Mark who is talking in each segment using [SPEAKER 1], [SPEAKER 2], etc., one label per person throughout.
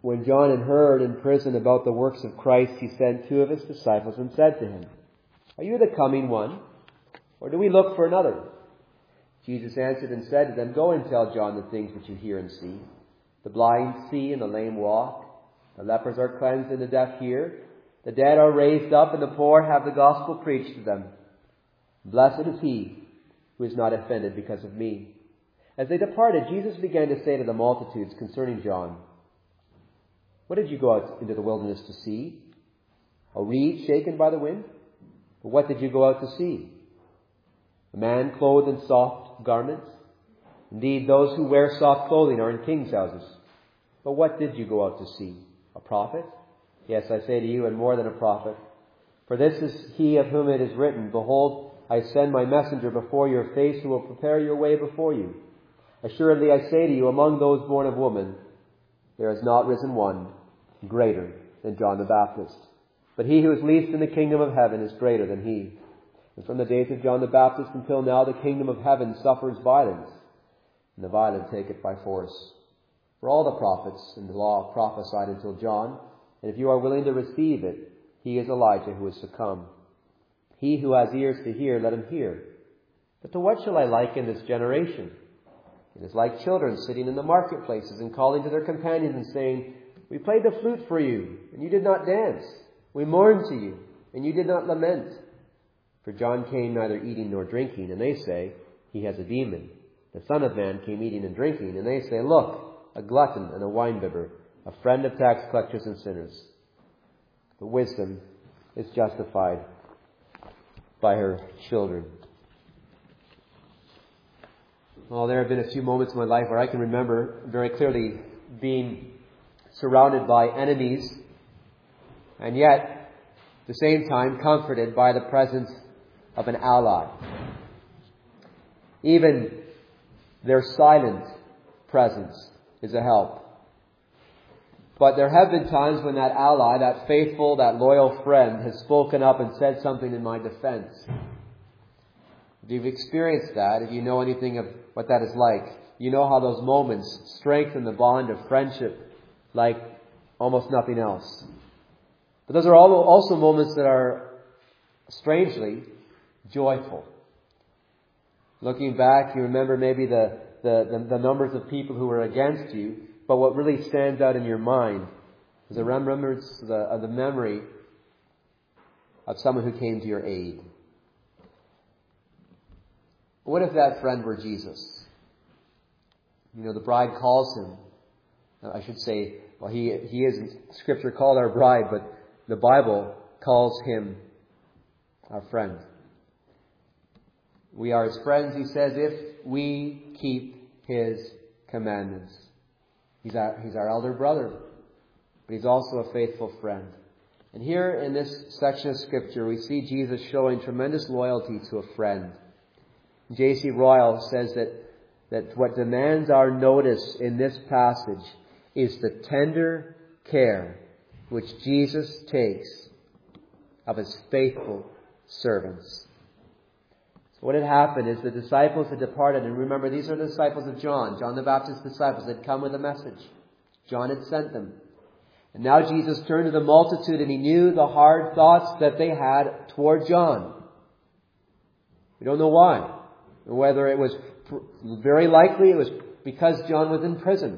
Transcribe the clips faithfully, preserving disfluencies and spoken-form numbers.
[SPEAKER 1] when John had heard in prison about the works of Christ, he sent two of his disciples and said to him, "Are you the coming one, or do we look for another?" Jesus answered and said to them, "Go and tell John the things which you hear and see. The blind see and the lame walk. The lepers are cleansed and the deaf hear. The dead are raised up and the poor have the gospel preached to them. Blessed is he who is not offended because of me." As they departed, Jesus began to say to the multitudes concerning John, "What did you go out into the wilderness to see? A reed shaken by the wind? But what did you go out to see? A man clothed in soft garments? Indeed, those who wear soft clothing are in kings' houses. But what did you go out to see? A prophet? Yes, I say to you, and more than a prophet. For this is he of whom it is written, 'Behold, I send my messenger before your face who will prepare your way before you.' Assuredly, I say to you, among those born of woman, there has not risen one greater than John the Baptist. But he who is least in the kingdom of heaven is greater than he. And from the days of John the Baptist until now, the kingdom of heaven suffers violence, and the violent take it by force. For all the prophets and the law prophesied until John, and if you are willing to receive it, he is Elijah who is to come. He who has ears to hear, let him hear. But to what shall I liken this generation? It is like children sitting in the marketplaces and calling to their companions and saying, 'We played the flute for you, and you did not dance. We mourned to you, and you did not lament.' For John came neither eating nor drinking, and they say, 'He has a demon.' The Son of Man came eating and drinking, and they say, 'Look, a glutton and a winebibber, a friend of tax collectors and sinners.' But wisdom is justified by her children." Well, there have been a few moments in my life where I can remember very clearly being surrounded by enemies, and yet, at the same time, comforted by the presence of an ally. Even their silent presence is a help. But there have been times when that ally, that faithful, that loyal friend, has spoken up and said something in my defense. If you've experienced that, if you know anything of what that is like, you know how those moments strengthen the bond of friendship like almost nothing else. But those are also moments that are strangely joyful. Looking back, you remember maybe the, the, the, the numbers of people who were against you, but what really stands out in your mind is a remembrance of the, of the memory of someone who came to your aid. What if that friend were Jesus? You know, the bride calls him. I should say, well, he, he is in Scripture called our bride, but the Bible calls him our friend. We are his friends, he says, if we keep his commandments. He's our, he's our elder brother, but he's also a faithful friend. And here in this section of Scripture, we see Jesus showing tremendous loyalty to a friend. J C Ryle says that, that what demands our notice in this passage is the tender care which Jesus takes of his faithful servants. So what had happened is the disciples had departed, and remember, these are the disciples of John, John the Baptist's disciples, had come with a message. John had sent them. And now Jesus turned to the multitude, and he knew the hard thoughts that they had toward John. We don't know why. Whether it was, very likely it was because John was in prison,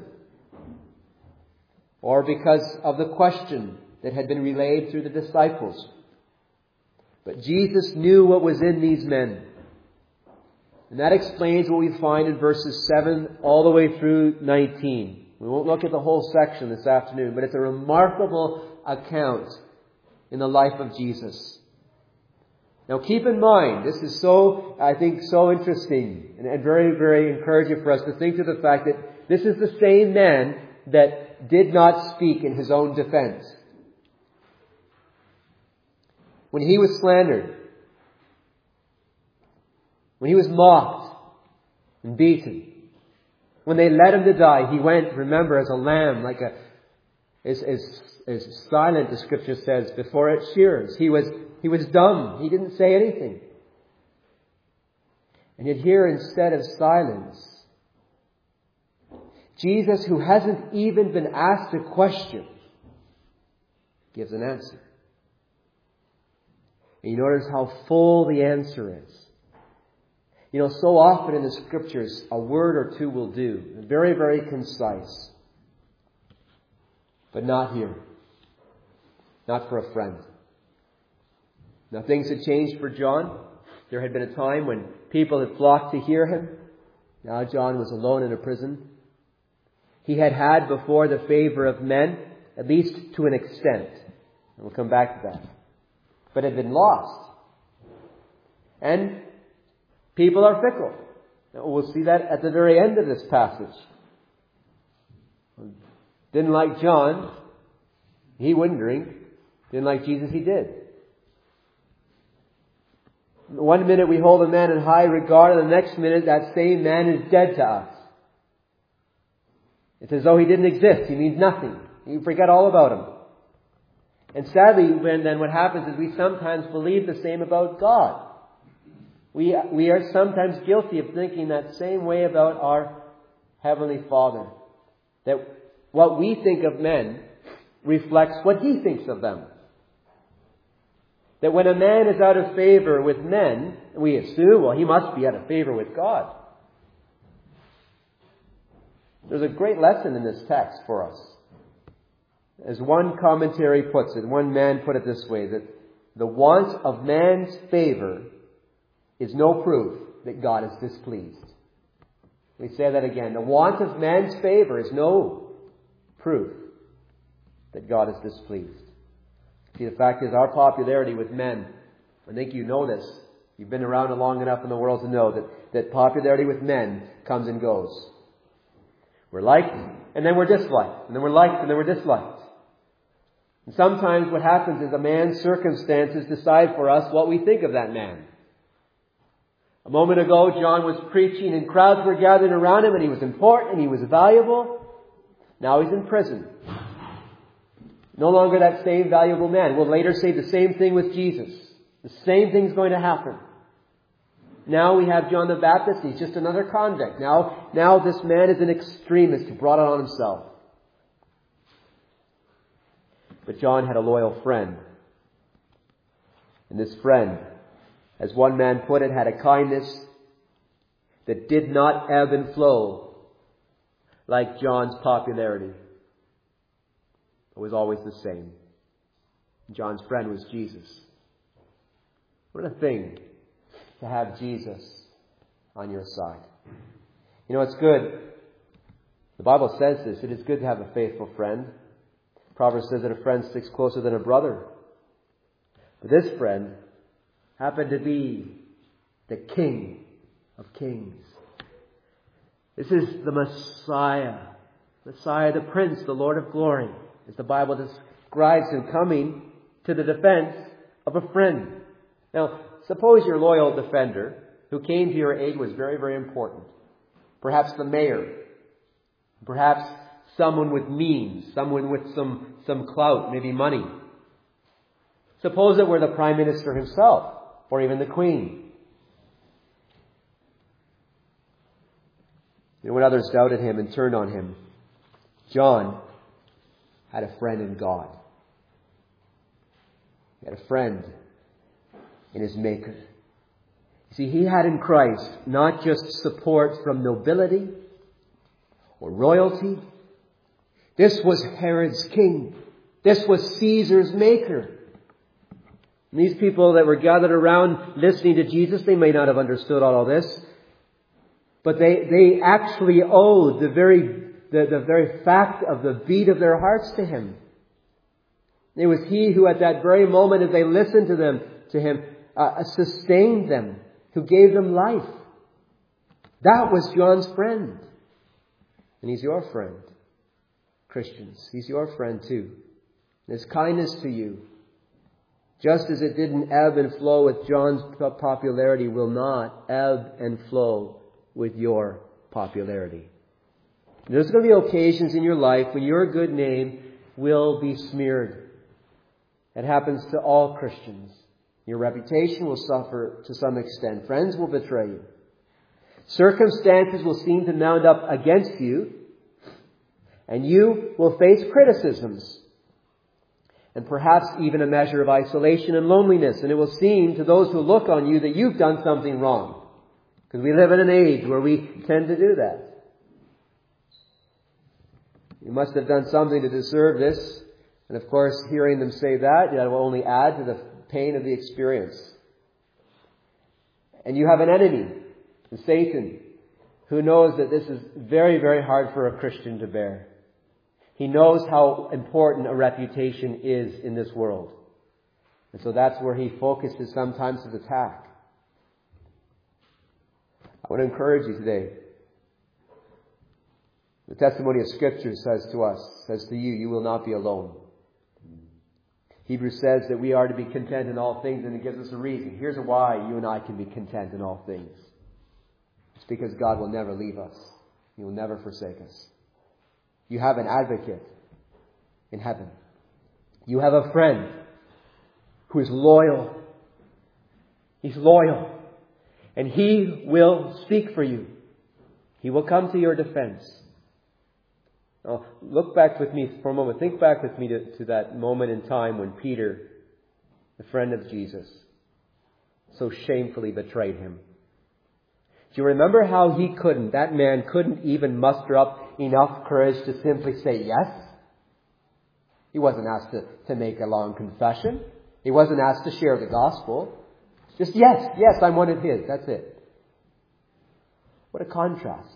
[SPEAKER 1] or because of the question that had been relayed through the disciples. But Jesus knew what was in these men. And that explains what we find in verses seven all the way through nineteen. We won't look at the whole section this afternoon, but it's a remarkable account in the life of Jesus. Now keep in mind, this is so, I think, so interesting and very, very encouraging for us to think of the fact that this is the same man that did not speak in his own defense. When he was slandered, when he was mocked and beaten, when they led him to die, he went, remember, as a lamb, like a, as, as, as silent, the Scripture says, before its shearers. He was He was dumb. He didn't say anything. And yet here, instead of silence, Jesus, who hasn't even been asked a question, gives an answer. And you notice how full the answer is. You know, so often in the Scriptures, a word or two will do. Very, very concise. But not here. Not for a friend. Now, things had changed for John. There had been a time when people had flocked to hear him. Now John was alone in a prison. He had had before the favor of men, at least to an extent. And we'll come back to that. But had been lost. And people are fickle. Now, we'll see that at the very end of this passage. Didn't like John, he wouldn't drink. Didn't like Jesus, he did. One minute we hold a man in high regard, and the next minute that same man is dead to us. It's as though he didn't exist. He means nothing. You forget all about him. And sadly, when, then what happens is we sometimes believe the same about God. We, we are sometimes guilty of thinking that same way about our Heavenly Father. That what we think of men reflects what He thinks of them. That when a man is out of favor with men, we assume, well, he must be out of favor with God. There's a great lesson in this text for us. As one commentary puts it, one man put it this way, that the want of man's favor is no proof that God is displeased. We say that again. The want of man's favor is no proof that God is displeased. See, the fact is, our popularity with men, I think you know this. You've been around long enough in the world to know that, that popularity with men comes and goes. We're liked, and then we're disliked. And then we're liked, and then we're disliked. And sometimes what happens is a man's circumstances decide for us what we think of that man. A moment ago, John was preaching and crowds were gathered around him and he was important and he was valuable. Now he's in prison. No longer that same valuable man. We'll later say the same thing with Jesus. The same thing's going to happen. Now we have John the Baptist. He's just another convict. Now, now this man is an extremist who brought it on himself. But John had a loyal friend. And this friend, as one man put it, had a kindness that did not ebb and flow like John's popularity. It was always the same. John's friend was Jesus. What a thing to have Jesus on your side. You know, it's good. The Bible says this. It is good to have a faithful friend. Proverbs says that a friend sticks closer than a brother. But this friend happened to be the King of Kings. This is the Messiah. Messiah, the Prince, the Lord of Glory, as the Bible describes him, coming to the defense of a friend. Now, suppose your loyal defender who came to your aid was very, very important. Perhaps the mayor. Perhaps someone with means. Someone with some, some clout, maybe money. Suppose it were the Prime Minister himself, or even the Queen. You know, when others doubted him and turned on him, John had a friend in God. He had a friend in his Maker. You see, he had in Christ not just support from nobility or royalty. This was Herod's king. This was Caesar's Maker. And these people that were gathered around listening to Jesus, they may not have understood all of this, but they, they actually owed the very The, the very fact of the beat of their hearts to him. It was he who at that very moment, as they listened to them, to him, uh, sustained them, who gave them life. That was John's friend. And he's your friend. Christians, he's your friend too. And his kindness to you, just as it didn't ebb and flow with John's popularity, will not ebb and flow with your popularity. There's going to be occasions in your life when your good name will be smeared. It happens to all Christians. Your reputation will suffer to some extent. Friends will betray you. Circumstances will seem to mount up against you. And you will face criticisms. And perhaps even a measure of isolation and loneliness. And it will seem to those who look on you that you've done something wrong. Because we live in an age where we tend to do that. You must have done something to deserve this. And of course, hearing them say that, that will only add to the pain of the experience. And you have an enemy, Satan, who knows that this is very, very hard for a Christian to bear. He knows how important a reputation is in this world. And so that's where he focuses sometimes his attack. I want to encourage you today. The testimony of Scripture says to us, says to you, you will not be alone. Hebrews says that we are to be content in all things, and it gives us a reason. Here's why you and I can be content in all things. It's because God will never leave us. He will never forsake us. You have an advocate in heaven. You have a friend who is loyal. He's loyal. And He will speak for you. He will come to your defense. Now, look back with me for a moment. Think back with me to, to that moment in time when Peter, the friend of Jesus, so shamefully betrayed Him. Do you remember how he couldn't, that man couldn't even muster up enough courage to simply say yes? He wasn't asked to, to make a long confession. He wasn't asked to share the gospel. Just yes, yes, I'm one of His. That's it. What a contrast.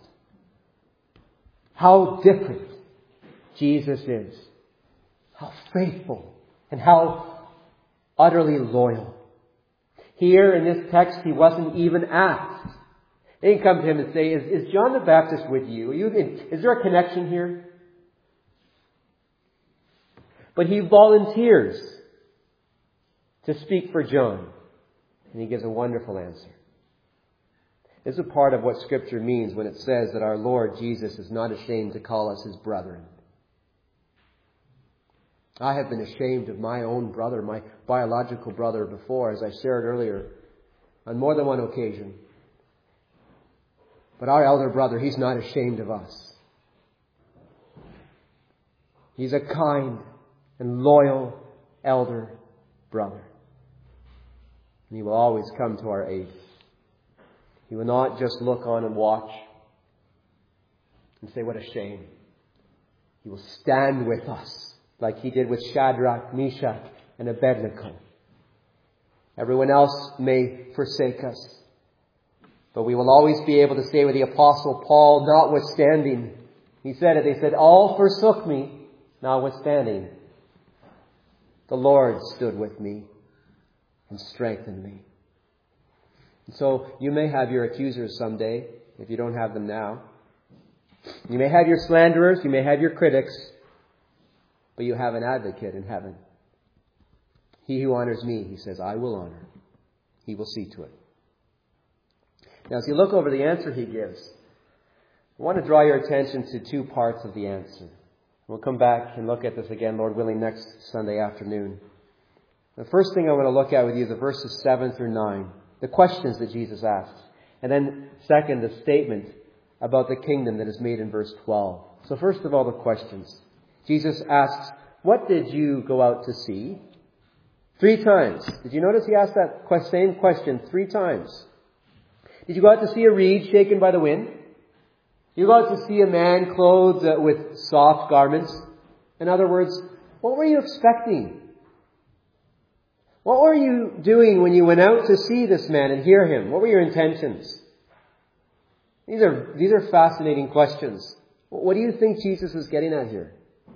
[SPEAKER 1] How different Jesus is. How faithful and how utterly loyal. Here in this text, He wasn't even asked. They didn't come to Him and say, is, is John the Baptist with you? Are you in, is there a connection here? But He volunteers to speak for John. And He gives a wonderful answer. This is a part of what Scripture means when it says that our Lord Jesus is not ashamed to call us His brethren. I have been ashamed of my own brother, my biological brother before, as I shared earlier, on more than one occasion. But our elder brother, he's not ashamed of us. He's a kind and loyal elder brother. And He will always come to our aid. He will not just look on and watch and say, what a shame. He will stand with us like He did with Shadrach, Meshach, and Abednego. Everyone else may forsake us. But we will always be able to say with the Apostle Paul, notwithstanding, he said it, they said, all forsook me, notwithstanding. The Lord stood with me and strengthened me. And so you may have your accusers someday, if you don't have them now. You may have your slanderers, you may have your critics, but you have an advocate in heaven. He who honors me, He says, I will honor. He will see to it. Now, as you look over the answer He gives, I want to draw your attention to two parts of the answer. We'll come back and look at this again, Lord willing, next Sunday afternoon. The first thing I want to look at with you is the verses seven through nine, the questions that Jesus asks. And then, second, the statement about the kingdom that is made in verse twelve. So first of all, the questions. Jesus asks, what did you go out to see? Three times. Did you notice He asked that same question three times? Did you go out to see a reed shaken by the wind? Did you go out to see a man clothed with soft garments? In other words, what were you expecting? What were you doing when you went out to see this man and hear him? What were your intentions? These are, these are fascinating questions. What do you think Jesus is getting at here?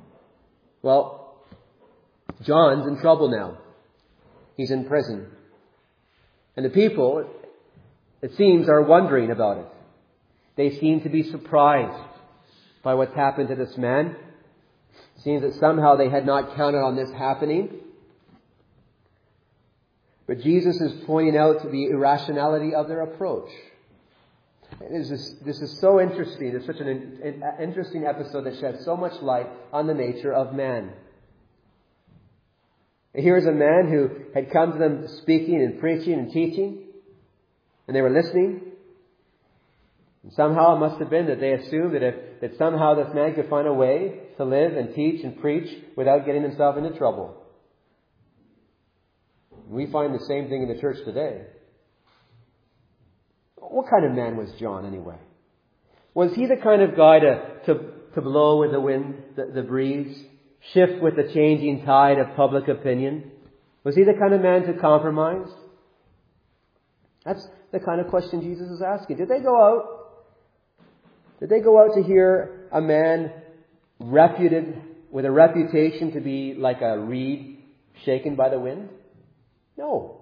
[SPEAKER 1] Well, John's in trouble now. He's in prison. And the people, it seems, are wondering about it. They seem to be surprised by what's happened to this man. It seems that somehow they had not counted on this happening. But Jesus is pointing out the irrationality of their approach. This is, this is so interesting. It's such an, an interesting episode that sheds so much light on the nature of man. Here's a man who had come to them speaking and preaching and teaching. And they were listening. And somehow it must have been that they assumed that if that somehow this man could find a way to live and teach and preach without getting himself into trouble. We find the same thing in the church today. What kind of man was John anyway? Was he the kind of guy to, to, to blow with the wind, the, the breeze, shift with the changing tide of public opinion? Was he the kind of man to compromise? That's the kind of question Jesus is asking. Did they go out? Did they go out to hear a man reputed with a reputation to be like a reed shaken by the wind? No.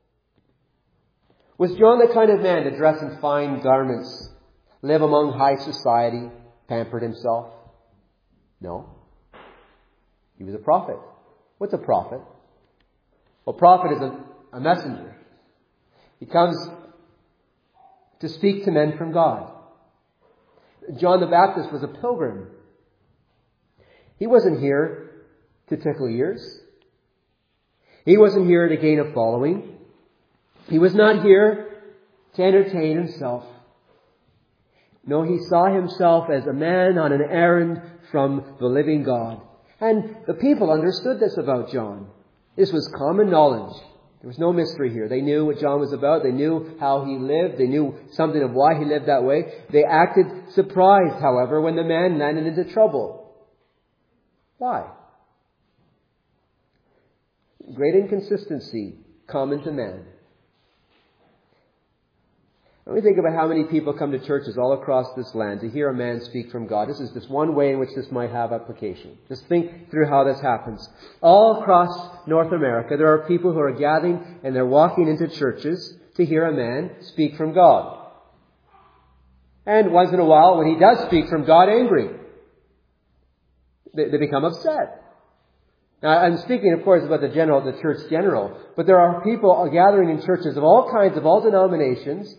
[SPEAKER 1] Was John the kind of man to dress in fine garments, live among high society, pampered himself? No. He was a prophet. What's a prophet? Well, a prophet is a, a messenger. He comes to speak to men from God. John the Baptist was a pilgrim. He wasn't here to tickle ears. He wasn't here to gain a following. He was not here to entertain himself. No, he saw himself as a man on an errand from the living God. And the people understood this about John. This was common knowledge. There was no mystery here. They knew what John was about. They knew how he lived. They knew something of why he lived that way. They acted surprised, however, when the man landed into trouble. Why? Great inconsistency common to man. Let me think about how many people come to churches all across this land to hear a man speak from God. This is just one way in which this might have application. Just think through how this happens. All across North America, there are people who are gathering and they're walking into churches to hear a man speak from God. And once in a while, when he does speak from God, angry. They, they become upset. Now, I'm speaking, of course, about the general, the church general, but there are people gathering in churches of all kinds, of all denominations,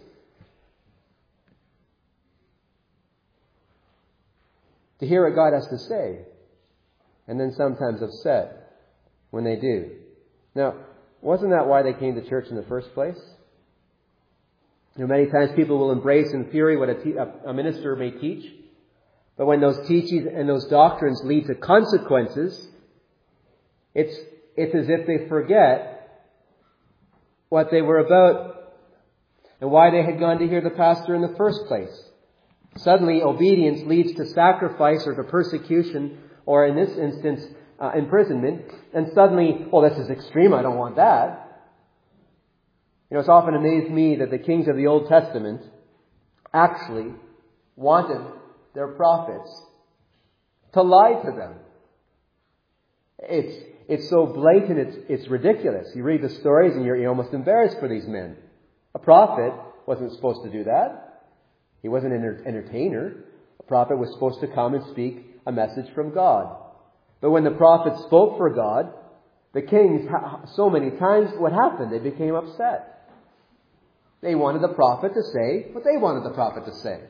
[SPEAKER 1] to hear what God has to say, and then sometimes upset when they do. Now, wasn't that why they came to church in the first place? You know, many times people will embrace in theory what a, te- a minister may teach, but when those teachings and those doctrines lead to consequences, it's it's as if they forget what they were about and why they had gone to hear the pastor in the first place. Suddenly, obedience leads to sacrifice or to persecution, or in this instance, uh, imprisonment. And suddenly, oh, this is extreme, I don't want that. You know, it's often amazed me that the kings of the Old Testament actually wanted their prophets to lie to them. It's it's so blatant, it's it's ridiculous. You read the stories and you're, you're almost embarrassed for these men. A prophet wasn't supposed to do that. He wasn't an entertainer. A prophet was supposed to come and speak a message from God. But when the prophet spoke for God, the kings, so many times, what happened? They became upset. They wanted the prophet to say what they wanted the prophet to say.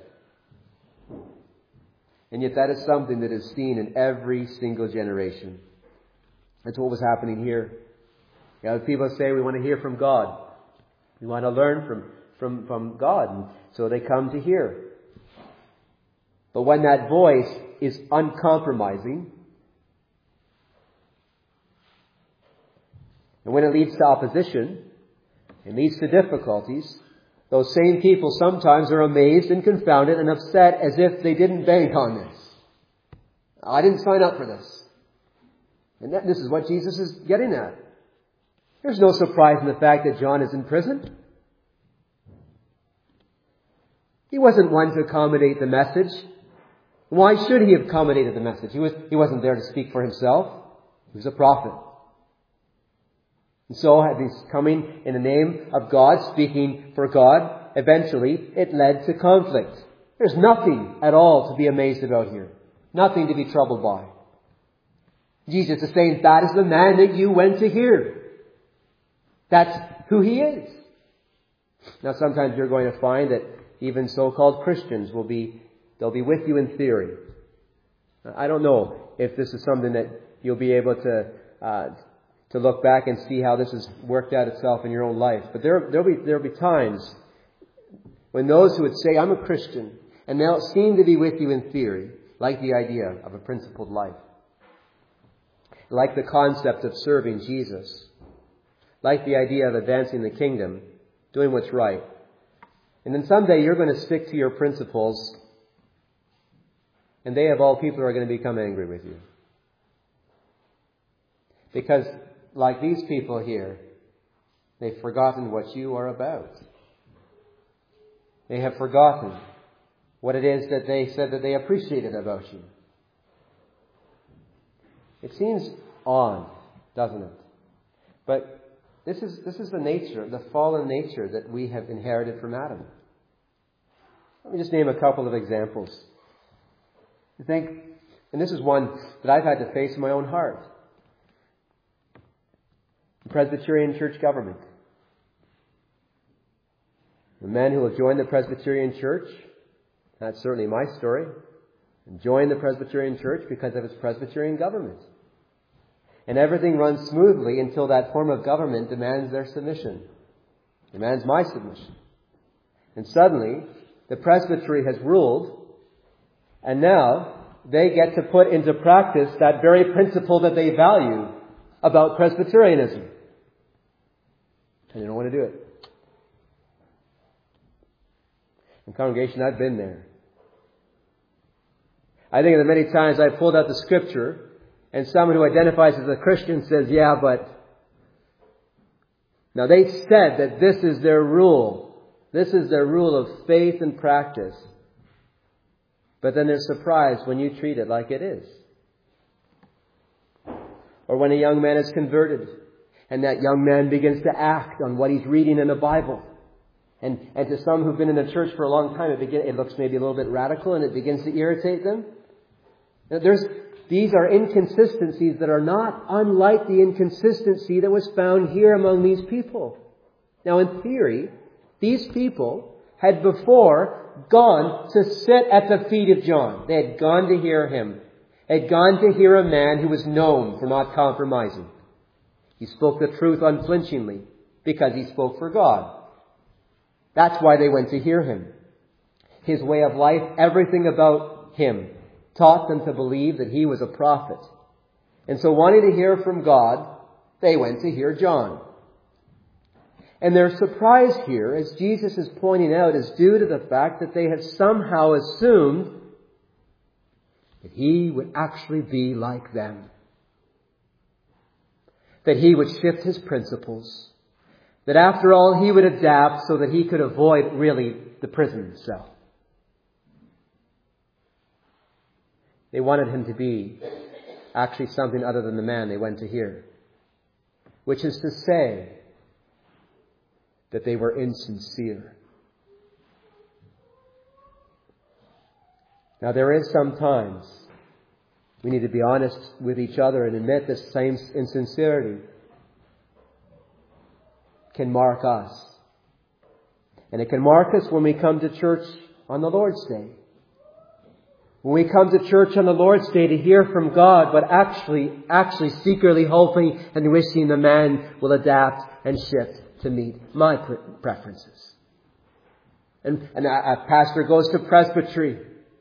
[SPEAKER 1] And yet that is something that is seen in every single generation. That's what was happening here. You know, people say we want to hear from God. We want to learn from, from, from God. And so they come to hear. But when that voice is uncompromising, and when it leads to opposition, it leads to difficulties, those same people sometimes are amazed and confounded and upset as if they didn't bank on this. I didn't sign up for this. And that, this is what Jesus is getting at. There's no surprise in the fact that John is in prison. He wasn't one to accommodate the message. Why should he have accommodated the message? He was, he wasn't there to speak for himself. He was a prophet. And so, having coming in the name of God, speaking for God, eventually it led to conflict. There's nothing at all to be amazed about here. Nothing to be troubled by. Jesus is saying, that is the man that you went to hear. That's who he is. Now, sometimes you're going to find that even so-called Christians will be, they'll be with you in theory. I don't know if this is something that you'll be able to, uh, to look back and see how this has worked out itself in your own life. But there, there'll be, there'll be times when those who would say, I'm a Christian, And they'll seem to be with you in theory, like the idea of a principled life, like the concept of serving Jesus, like the idea of advancing the kingdom, doing what's right. And then someday you're going to stick to your principles, and they of all people are going to become angry with you. Because, like these people here, they've forgotten what you are about. They have forgotten what it is that they said that they appreciated about you. It seems odd, doesn't it? But this is this is the nature, the fallen nature that we have inherited from Adam. Let me just name a couple of examples. I think, and this is one that I've had to face in my own heart. The Presbyterian church government. The men who have joined the Presbyterian church, that's certainly my story, and joined the Presbyterian church because of its Presbyterian government. And everything runs smoothly until that form of government demands their submission, demands my submission. And suddenly, the presbytery has ruled, and now they get to put into practice that very principle that they value about Presbyterianism. And they don't want to do it. In congregation, I've been there. I think that many times I've pulled out the Scripture, and someone who identifies as a Christian says, yeah, but... Now they said that this is their rule. This is their rule of faith and practice. But then they're surprised when you treat it like it is. Or when a young man is converted, and that young man begins to act on what he's reading in the Bible. And, and to some who've been in the church for a long time, it, begin, it looks maybe a little bit radical and it begins to irritate them. Now, there's, these are inconsistencies that are not unlike the inconsistency that was found here among these people. Now, in theory, these people had before gone to sit at the feet of John. They had gone to hear him. They had gone to hear a man who was known for not compromising. He spoke the truth unflinchingly because he spoke for God. That's why they went to hear him. His way of life, everything about him, taught them to believe that he was a prophet. And so wanting to hear from God, they went to hear John. And their surprise here, as Jesus is pointing out, is due to the fact that they have somehow assumed that he would actually be like them. That he would shift his principles. That after all, he would adapt so that he could avoid, really, the prison cell. They wanted him to be actually something other than the man they went to hear. Which is to say that they were insincere. Now, there is sometimes we need to be honest with each other and admit this same insincerity can mark us. And it can mark us when we come to church on the Lord's Day. When we come to church on the Lord's Day to hear from God, but actually, actually secretly hoping and wishing the man will adapt and shift to meet my preferences. And, and a, a pastor goes to presbytery,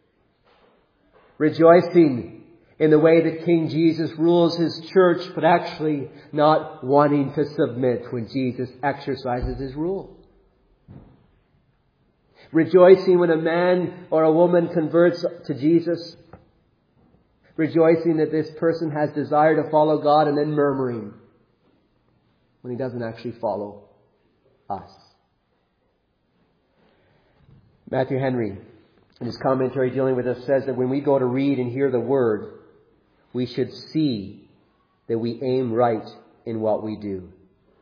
[SPEAKER 1] rejoicing in the way that King Jesus rules his church, but actually not wanting to submit when Jesus exercises his rule. Rejoicing when a man or a woman converts to Jesus. Rejoicing that this person has desire to follow God, and then murmuring when he doesn't actually follow us. Matthew Henry, in his commentary dealing with this, says that when we go to read and hear the Word, we should see that we aim right in what we do.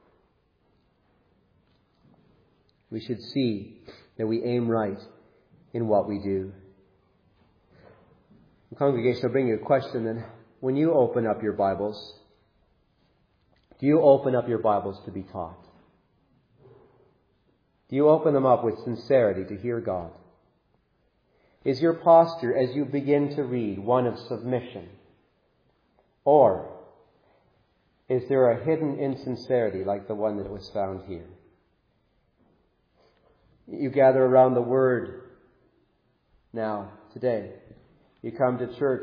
[SPEAKER 1] We should see that we aim right in what we do. The congregation, I'll bring you a question then. When you open up your Bibles, do you open up your Bibles to be taught? Do you open them up with sincerity to hear God? Is your posture as you begin to read one of submission? Or is there a hidden insincerity like the one that was found here? You gather around the Word now, today, you come to church.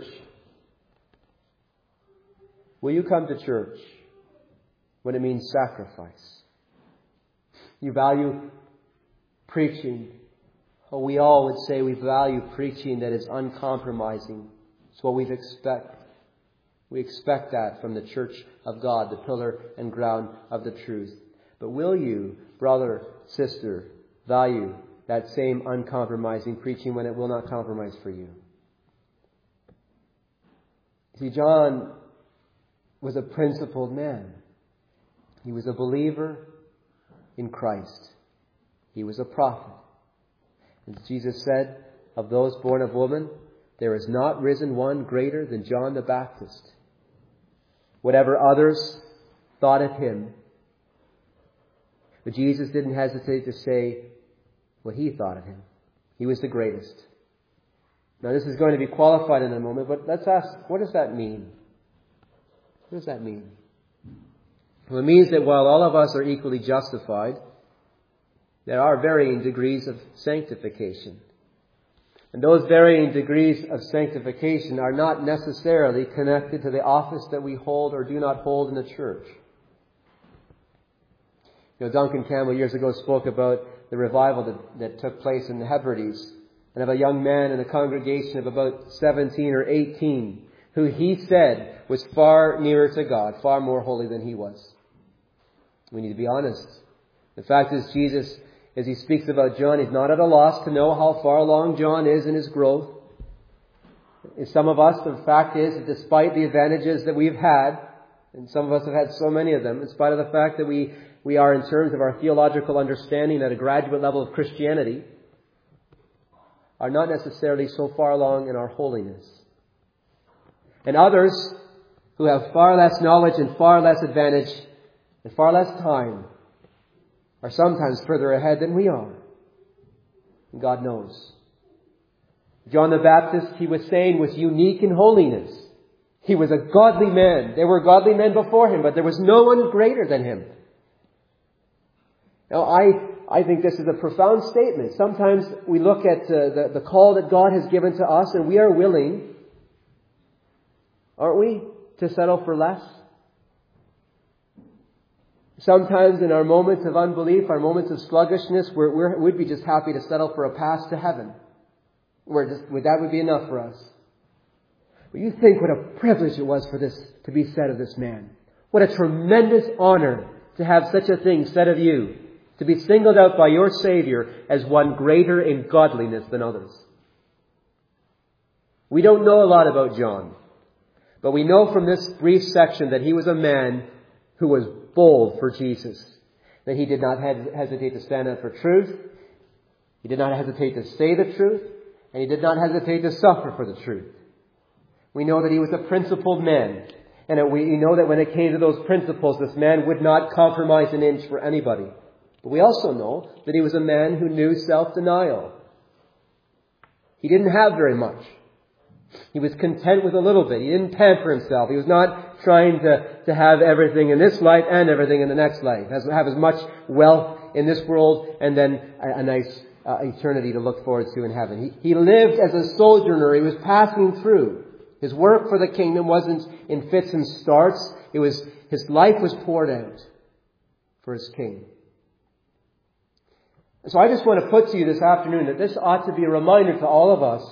[SPEAKER 1] Will you come to church when it means sacrifice? You value preaching. Oh, we all would say we value preaching that is uncompromising. It's what we expect. We expect that from the church of God, the pillar and ground of the truth. But will you, brother, sister, value that same uncompromising preaching when it will not compromise for you? See, John was a principled man. He was a believer in Christ. He was a prophet. As Jesus said, of those born of woman, there is not risen one greater than John the Baptist. Whatever others thought of him, but Jesus didn't hesitate to say what he thought of him. He was the greatest. Now this is going to be qualified in a moment, but let's ask, what does that mean? What does that mean? Well, it means that while all of us are equally justified, there are varying degrees of sanctification. And those varying degrees of sanctification are not necessarily connected to the office that we hold or do not hold in the church. You know, Duncan Campbell years ago spoke about the revival that, that took place in the Hebrides, and of a young man in a congregation of about seventeen or eighteen who he said was far nearer to God, far more holy than he was. We need to be honest. The fact is, Jesus, as he speaks about John, he's not at a loss to know how far along John is in his growth. In some of us, the fact is that despite the advantages that we've had, and some of us have had so many of them, in spite of the fact that we, we are, in terms of our theological understanding, at a graduate level of Christianity, are not necessarily so far along in our holiness. And others who have far less knowledge and far less advantage and far less time are sometimes further ahead than we are. And God knows. John the Baptist, he was saying, was unique in holiness. He was a godly man. There were godly men before him, but there was no one greater than him. Now, I, I think this is a profound statement. Sometimes we look at uh, the, the call that God has given to us, and we are willing, aren't we, to settle for less? Sometimes in our moments of unbelief, our moments of sluggishness, we're, we're, we'd be just happy to settle for a pass to heaven. We're just, that would be enough for us. But you think what a privilege it was for this to be said of this man. What a tremendous honor to have such a thing said of you. To be singled out by your Savior as one greater in godliness than others. We don't know a lot about John. But we know from this brief section that he was a man who was bold for Jesus. That he did not hesitate to stand up for truth. He did not hesitate to say the truth. And he did not hesitate to suffer for the truth. We know that he was a principled man. And we know that when it came to those principles, this man would not compromise an inch for anybody. But we also know that he was a man who knew self-denial. He didn't have very much. He was content with a little bit. He didn't pamper himself. He was not trying to, to have everything in this life and everything in the next life. Has, have as much wealth in this world and then a, a nice uh, eternity to look forward to in heaven. He, he lived as a sojourner. He was passing through. His work for the kingdom wasn't in fits and starts. It was, his life was poured out for his king. So I just want to put to you this afternoon that this ought to be a reminder to all of us.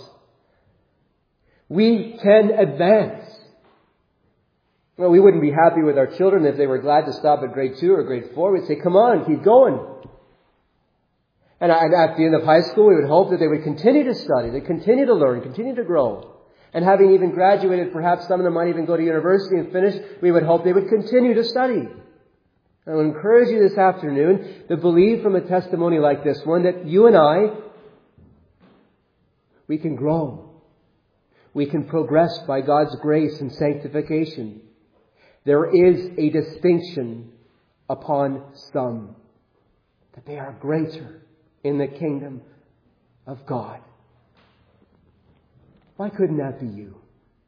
[SPEAKER 1] We can advance. Well, we wouldn't be happy with our children if they were glad to stop at grade two or grade four. We'd say, come on, keep going. And at the end of high school, we would hope that they would continue to study, they continue to learn, continue to grow. And having even graduated, perhaps some of them might even go to university and finish, we would hope they would continue to study. I will encourage you this afternoon to believe from a testimony like this one that you and I, we can grow. We can progress by God's grace and sanctification. There is a distinction upon some, that they are greater in the kingdom of God. Why couldn't that be you?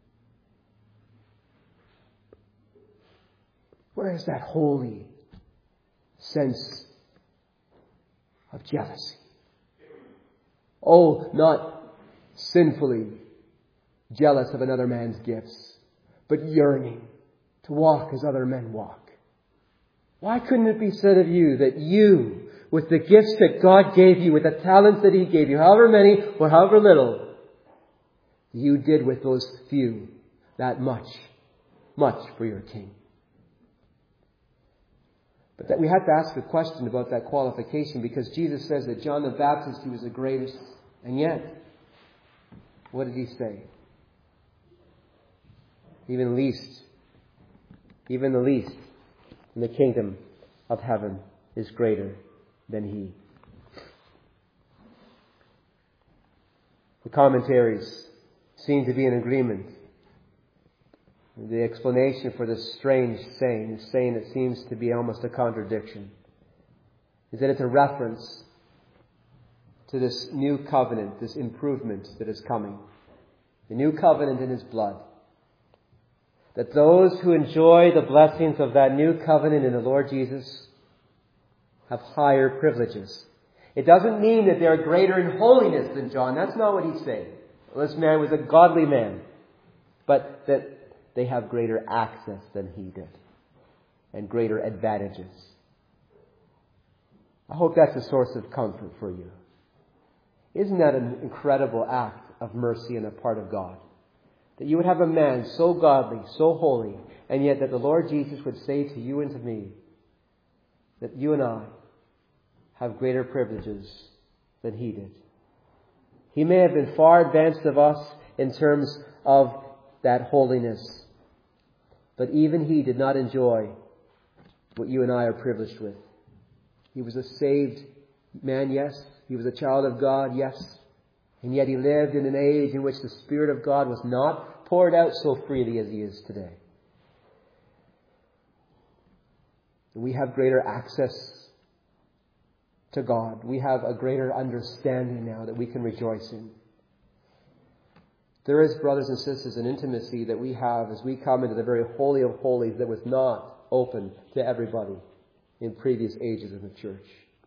[SPEAKER 1] Where is that holy sense of jealousy? Oh, not sinfully jealous of another man's gifts, but yearning to walk as other men walk. Why couldn't it be said of you that you, with the gifts that God gave you, with the talents that He gave you, however many or however little, you did with those few that much, much for your King? But that we have to ask a question about that qualification, because Jesus says that John the Baptist, he was the greatest. And yet, what did He say? Even least, even the least in the kingdom of heaven is greater than he. The commentaries seem to be in agreement. The explanation for this strange saying, this saying that seems to be almost a contradiction, is that it's a reference to this new covenant, this improvement that is coming. The new covenant in His blood. That those who enjoy the blessings of that new covenant in the Lord Jesus have higher privileges. It doesn't mean that they're greater in holiness than John. That's not what he's saying. Well, this man was a godly man. But that they have greater access than he did. And greater advantages. I hope that's a source of comfort for you. Isn't that an incredible act of mercy on the part of God? That you would have a man so godly, so holy, and yet that the Lord Jesus would say to you and to me that you and I have greater privileges than he did. He may have been far advanced of us in terms of that holiness, but even he did not enjoy what you and I are privileged with. He was a saved man, yes. He was a child of God, yes. And yet he lived in an age in which the Spirit of God was not poured out so freely as he is today. We have greater access to God. We have a greater understanding now that we can rejoice in. There is, brothers and sisters, an intimacy that we have as we come into the very holy of holies that was not open to everybody in previous ages of the church.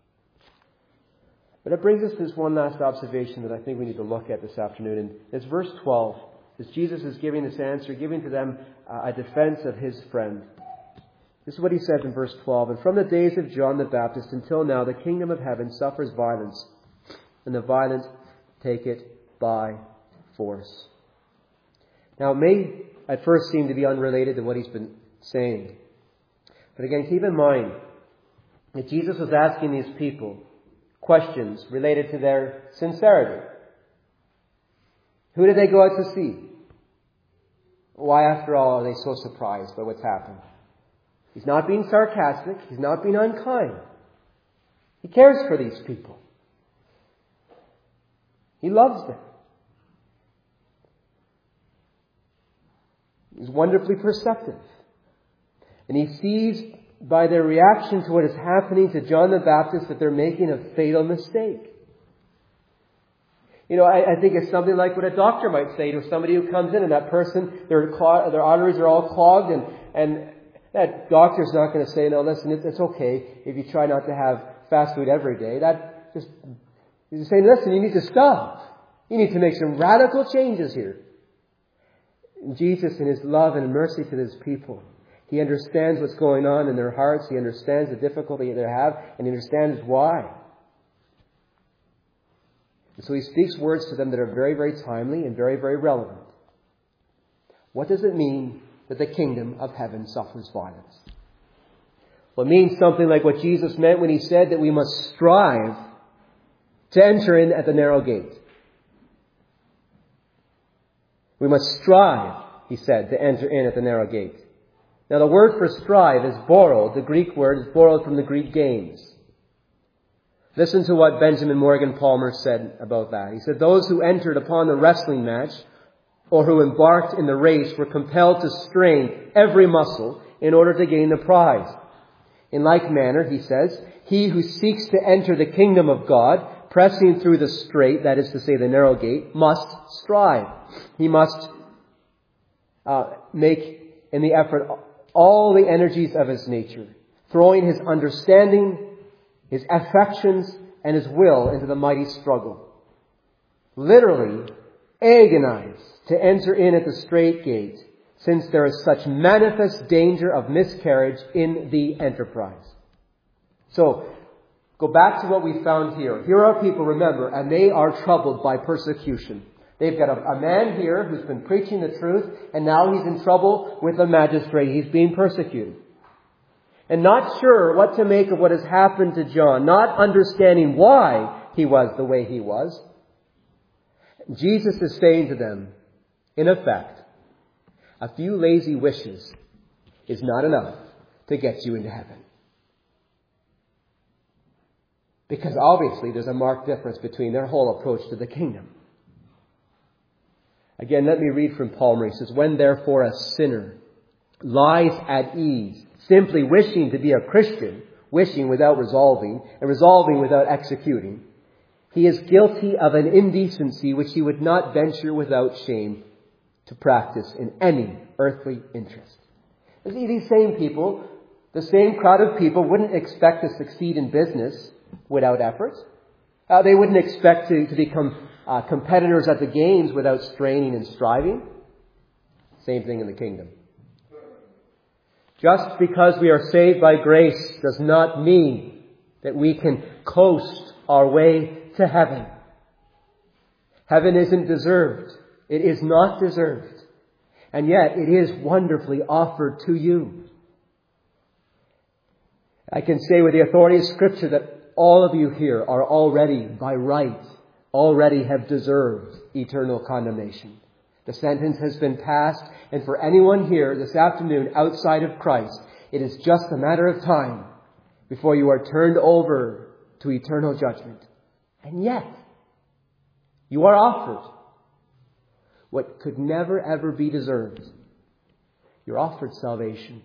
[SPEAKER 1] But it brings us to this one last observation that I think we need to look at this afternoon. And it's verse twelve. As Jesus is giving this answer, giving to them a defense of his friend. This is what he says in verse twelve. And from the days of John the Baptist until now, the kingdom of heaven suffers violence, and the violent take it by force. Now, it may at first seem to be unrelated to what he's been saying. But again, keep in mind that Jesus was asking these people questions related to their sincerity. Who did they go out to see? Why, after all, are they so surprised by what's happened? He's not being sarcastic. He's not being unkind. He cares for these people. He loves them. He's wonderfully perceptive. And he sees by their reaction to what is happening to John the Baptist that they're making a fatal mistake. You know, I, I think it's something like what a doctor might say to somebody who comes in, and that person, their clog, their arteries are all clogged, and, and that doctor's not going to say, no, listen, it's, it's okay if you try not to have fast food every day. That just, he's saying, listen, you need to stop. You need to make some radical changes here. And Jesus, in his love and mercy to his people, he understands what's going on in their hearts. He understands the difficulty they have, and he understands why. And so he speaks words to them that are very, very timely and very, very relevant. What does it mean that the kingdom of heaven suffers violence? Well, it means something like what Jesus meant when he said that we must strive to enter in at the narrow gate. We must strive, he said, to enter in at the narrow gate. Now, the word for strive is borrowed. The Greek word is borrowed from the Greek games. Listen to what Benjamin Morgan Palmer said about that. He said, those who entered upon the wrestling match or who embarked in the race were compelled to strain every muscle in order to gain the prize. In like manner, he says, he who seeks to enter the kingdom of God, pressing through the straight, that is to say the narrow gate, must strive. He must uh, make in the effort all the energies of his nature, throwing his understanding, his affections, and his will into the mighty struggle. Literally, Agonize to enter in at the strait gate, since there is such manifest danger of miscarriage in the enterprise. So, go back to what we found here. Here are people, remember, and they are troubled by persecution. They've got a, a man here who's been preaching the truth, and now he's in trouble with a magistrate. He's being persecuted. And not sure what to make of what has happened to John, not understanding why he was the way he was. Jesus is saying to them, in effect, a few lazy wishes is not enough to get you into heaven. Because obviously there's a marked difference between their whole approach to the kingdom. Again, let me read from Palmer. He says, when therefore a sinner lies at ease, simply wishing to be a Christian, wishing without resolving, and resolving without executing, he is guilty of an indecency which he would not venture without shame to practice in any earthly interest. You see, these same people, the same crowd of people, wouldn't expect to succeed in business without effort. Uh, they wouldn't expect to, to become uh, competitors at the games without straining and striving. Same thing in the kingdom. Just because we are saved by grace does not mean that we can coast our way to heaven. Heaven isn't deserved. It is not deserved. And yet it is wonderfully offered to you. I can say with the authority of Scripture that all of you here are already, by right, already have deserved eternal condemnation. The sentence has been passed, and for anyone here this afternoon outside of Christ, it is just a matter of time before you are turned over to eternal judgment. And yet, you are offered what could never ever be deserved. You're offered salvation.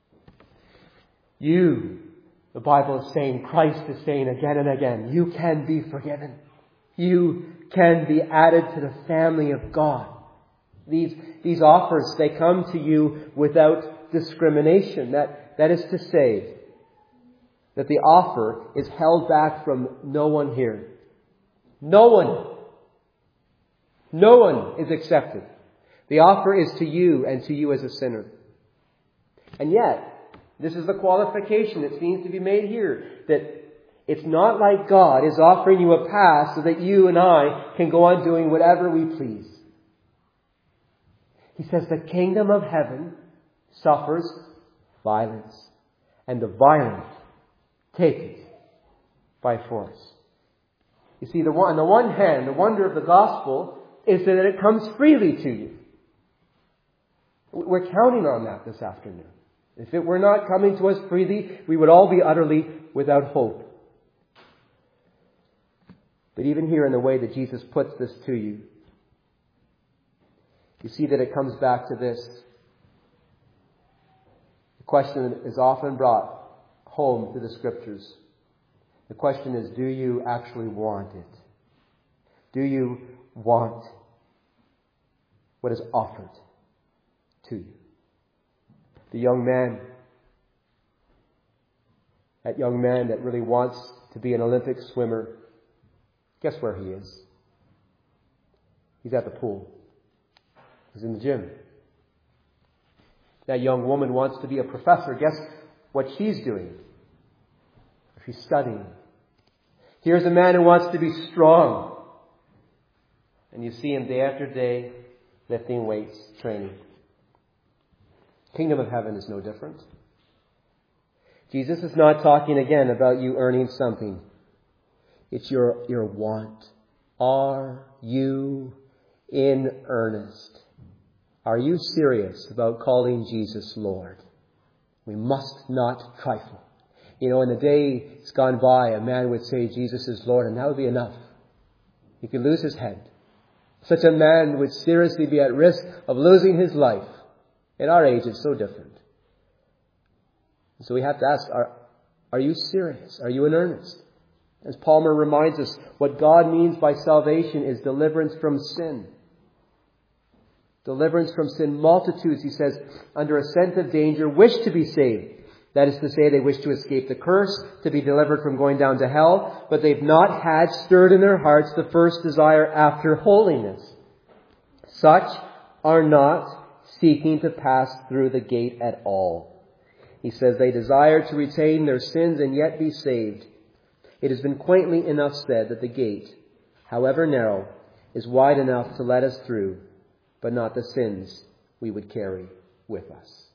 [SPEAKER 1] You, the Bible is saying, Christ is saying again and again, you can be forgiven. You can be added to the family of God. These, these offers, they come to you without discrimination. That, that is to say, that the offer is held back from no one here. No one. No one is accepted. The offer is to you and to you as a sinner. And yet, this is the qualification that seems to be made here, that it's not like God is offering you a pass so that you and I can go on doing whatever we please. He says the kingdom of heaven suffers violence, and the violent take it by force. You see, the one, on the one hand, the wonder of the gospel is that it comes freely to you. We're counting on that this afternoon. If it were not coming to us freely, we would all be utterly without hope. But even here in the way that Jesus puts this to you, you see that it comes back to this. The question is often brought home to the Scriptures. The question is, do you actually want it? Do you want what is offered to you? The young man, that young man that really wants to be an Olympic swimmer, guess where he is? He's at the pool. He's in the gym. That young woman wants to be a professor. Guess what she's doing? She's studying. Here's a man who wants to be strong. And you see him day after day lifting weights, training. Kingdom of heaven is no different. Jesus is not talking again about you earning something. It's your, your want. Are you in earnest? Are you serious about calling Jesus Lord? We must not trifle. You know, in the days gone by, a man would say Jesus is Lord, and that would be enough. He could lose his head. Such a man would seriously be at risk of losing his life. In our age, it's so different. So we have to ask, are, are you serious? Are you in earnest? As Palmer reminds us, what God means by salvation is deliverance from sin. Deliverance from sin. Multitudes, he says, under a sense of danger, wish to be saved. That is to say, they wish to escape the curse, to be delivered from going down to hell, but they've not had stirred in their hearts the first desire after holiness. Such are not seeking to pass through the gate at all. He says they desire to retain their sins and yet be saved. It has been quaintly enough said that the gate, however narrow, is wide enough to let us through, but not the sins we would carry with us.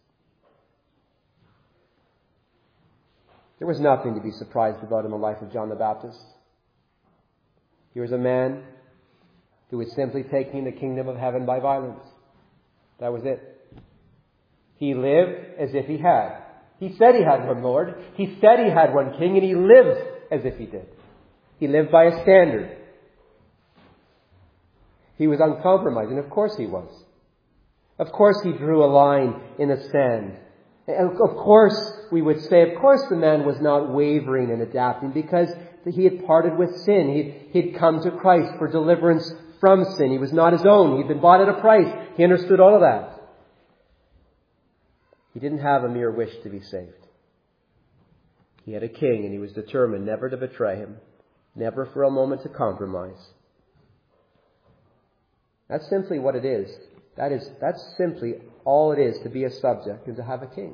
[SPEAKER 1] There was nothing to be surprised about in the life of John the Baptist. He was a man who was simply taking the kingdom of heaven by violence. That was it. He lived as if he had. He said he had one Lord. He said he had one king, and he lived as if he did. He lived by a standard. He was uncompromising. Of course he was. Of course he drew a line in the sand. Of course we would say, of course the man was not wavering and adapting because he had parted with sin. He'd, he'd come to Christ for deliverance from sin. He was not his own. He'd been bought at a price. He understood all of that. He didn't have a mere wish to be saved. He had a king, and he was determined never to betray him, never for a moment to compromise. That's simply what it is. That is, that's simply all it is to be a subject and to have a king.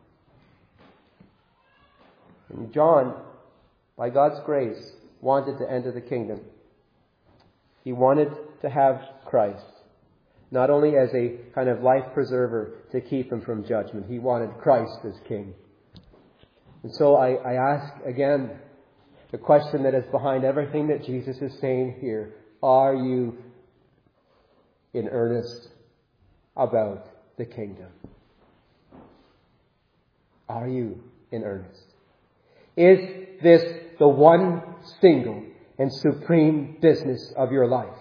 [SPEAKER 1] And John, by God's grace, wanted to enter the kingdom. He wanted to have Christ, not only as a kind of life preserver to keep him from judgment. He wanted Christ as king. And so I, I ask again the question that is behind everything that Jesus is saying here. Are you in earnest about the kingdom? Are you in earnest? Is this the one single and supreme business of your life?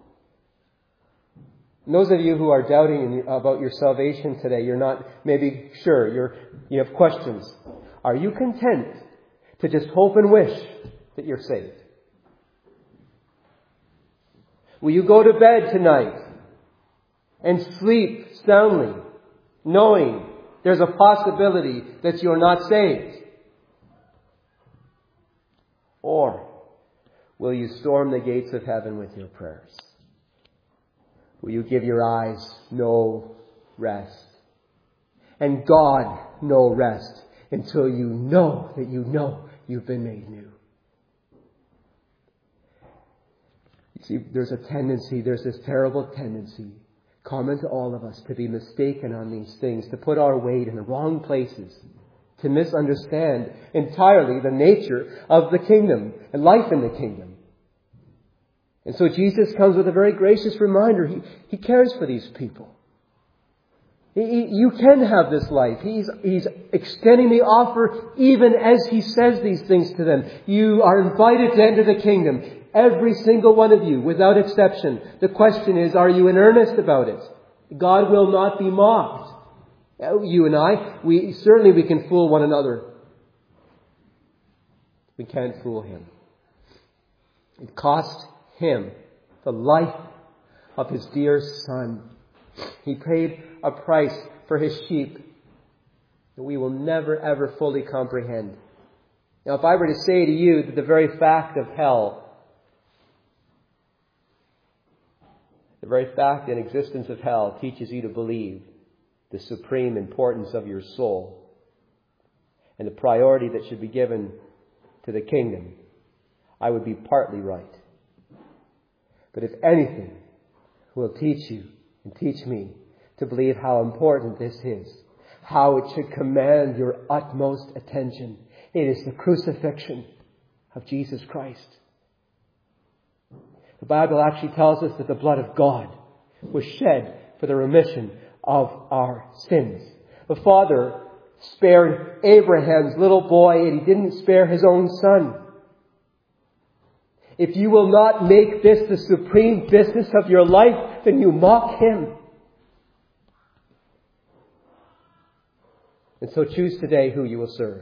[SPEAKER 1] And those of you who are doubting about your salvation today, you're not maybe sure, you're, you have questions. Are you content to just hope and wish that you're saved? Will you go to bed tonight and sleep soundly, knowing there's a possibility that you're not saved? Or will you storm the gates of heaven with your prayers? Will you give your eyes no rest? And God no rest until you know that you know you've been made new. You see, there's a tendency, there's this terrible tendency, common to all of us, to be mistaken on these things, to put our weight in the wrong places, to misunderstand entirely the nature of the kingdom and life in the kingdom. And so Jesus comes with a very gracious reminder. He, he cares for these people. He, he, you can have this life. He's, he's extending the offer even as he says these things to them. You are invited to enter the kingdom. Every single one of you, without exception. The question is, are you in earnest about it? God will not be mocked. You and I, we certainly we can fool one another. We can't fool him. It cost him the life of his dear son. He paid a price for his sheep that we will never ever fully comprehend. Now, if I were to say to you that the very fact of hell, the very fact and existence of hell teaches you to believe the supreme importance of your soul and the priority that should be given to the kingdom, I would be partly right. But if anything will teach you and teach me to believe how important this is, how it should command your utmost attention, it is the crucifixion of Jesus Christ. The Bible actually tells us that the blood of God was shed for the remission of our sins. The Father spared Abraham's little boy, and he didn't spare his own son. If you will not make this the supreme business of your life, then you mock him. And so choose today who you will serve.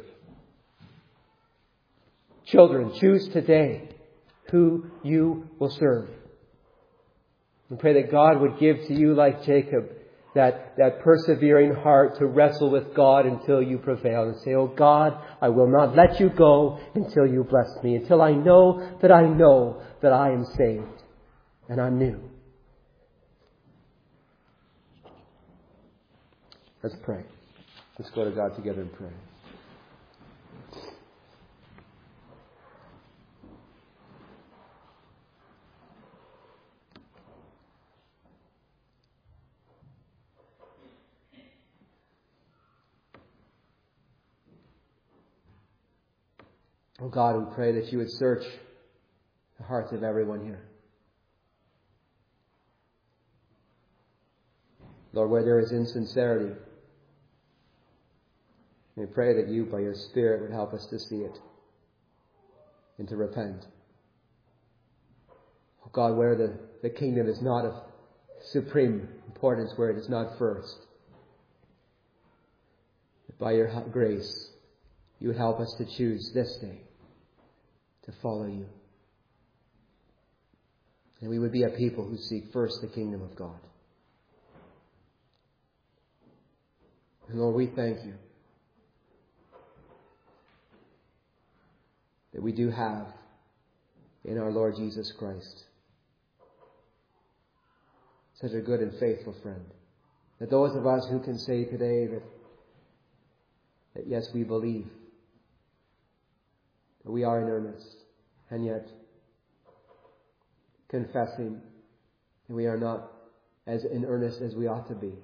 [SPEAKER 1] Children, choose today who you will serve. And pray that God would give to you, like Jacob, that, that persevering heart to wrestle with God until you prevail and say, oh God, I will not let you go until you bless me, until I know that I know that I am saved and I'm new. Let's pray. Let's go to God together and pray. Oh God, we pray that you would search the hearts of everyone here. Lord, where there is insincerity, we pray that you, by your Spirit, would help us to see it and to repent. Oh God, where the, the kingdom is not of supreme importance, where it is not first, that by your grace, you would help us to choose this day to follow you. And we would be a people who seek first the kingdom of God. And Lord, we thank you that we do have in our Lord Jesus Christ such a good and faithful friend. That those of us who can say today that, that yes, we believe, that we are in earnest, and yet confessing that we are not as in earnest as we ought to be,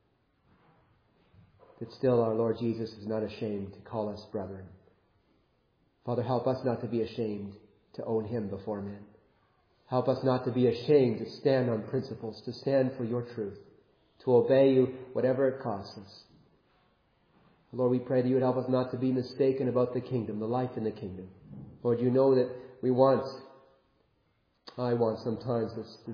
[SPEAKER 1] that still our Lord Jesus is not ashamed to call us brethren. Father, help us not to be ashamed to own Him before men. Help us not to be ashamed to stand on principles, to stand for your truth, to obey you whatever it costs us. Lord, we pray that you would help us not to be mistaken about the kingdom, the life in the kingdom. Lord, you know that we want, I want sometimes this, this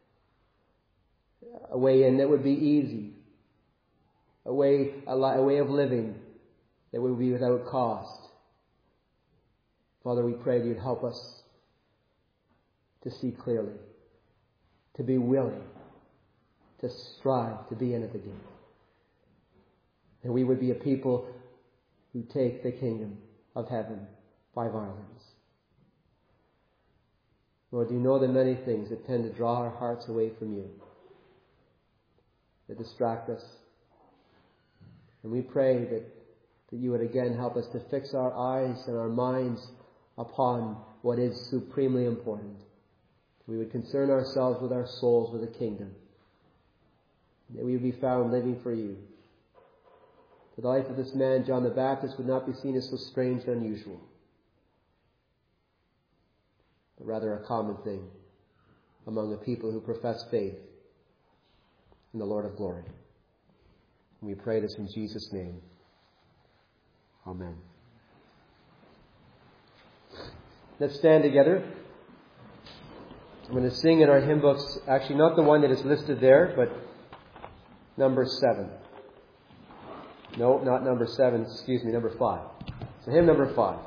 [SPEAKER 1] a way in that would be easy, a way, a, a way of living that would be without cost. Father, we pray that you'd help us to see clearly, to be willing, to strive to be in at the gate. And we would be a people who take the kingdom of heaven by violence. Lord, you know the many things that tend to draw our hearts away from you, that distract us. And we pray that, that you would again help us to fix our eyes and our minds upon what is supremely important. We would concern ourselves with our souls, with the kingdom. That we would be found living for you. The life of this man, John the Baptist, would not be seen as so strange and unusual, but rather a common thing among a people who profess faith in the Lord of glory. And we pray this in Jesus' name. Amen. Let's stand together. I'm going to sing in our hymn books, actually not the one that is listed there, but number seven. No, not number seven, excuse me, number five. So hymn number five.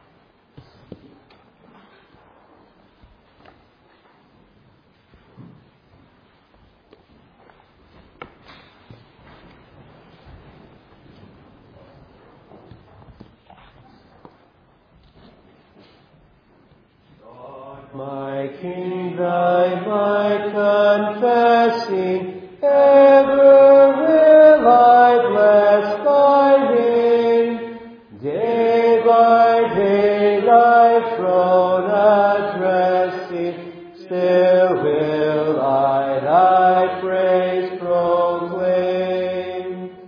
[SPEAKER 2] My King, thy might confessing, ever will I bless thy name. Day by day thy throne addressing, still will I thy praise proclaim.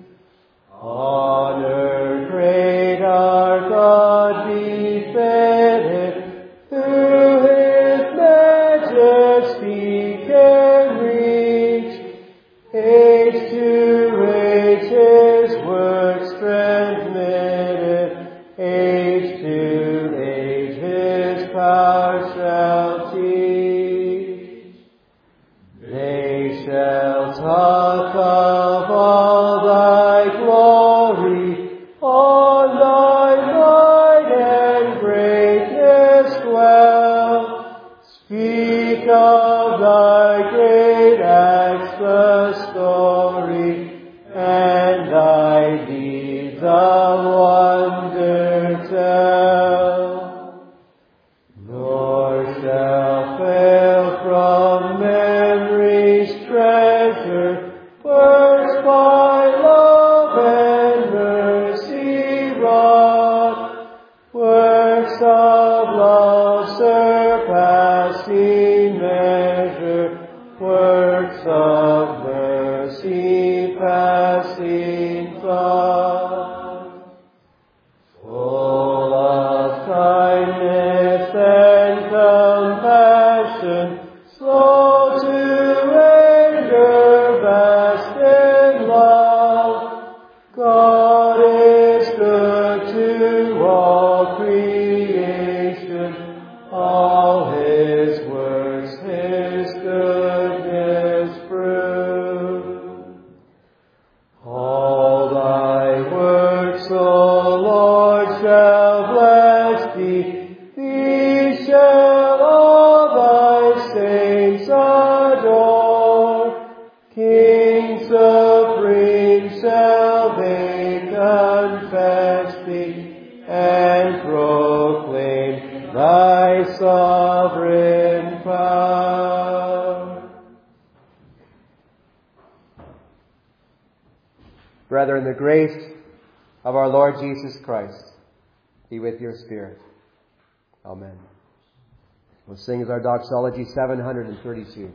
[SPEAKER 2] Honor great our God befitted, who his majesty can reach. Age to age his works transmitted, age to age his power shall teach. They shall talk of all thy glory, on thy might and greatness dwell. Speak of thy great acts the story, and thy deeds of wonder tell. Nor shall fail from memory's treasure works by love bless thee and proclaim thy sovereign power.
[SPEAKER 1] Brethren, the grace of our Lord Jesus Christ be with your spirit. Amen. We'll sing as our doxology seven hundred thirty-two.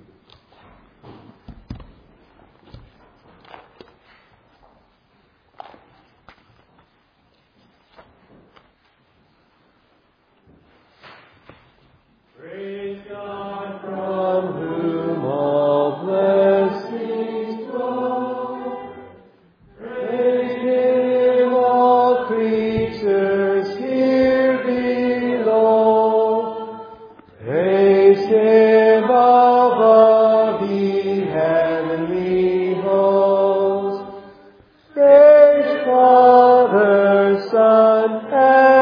[SPEAKER 2] Praise God from whom all blessings flow. Praise Him, all creatures here below. Praise Him above, ye heavenly hosts. Praise Father, Son, and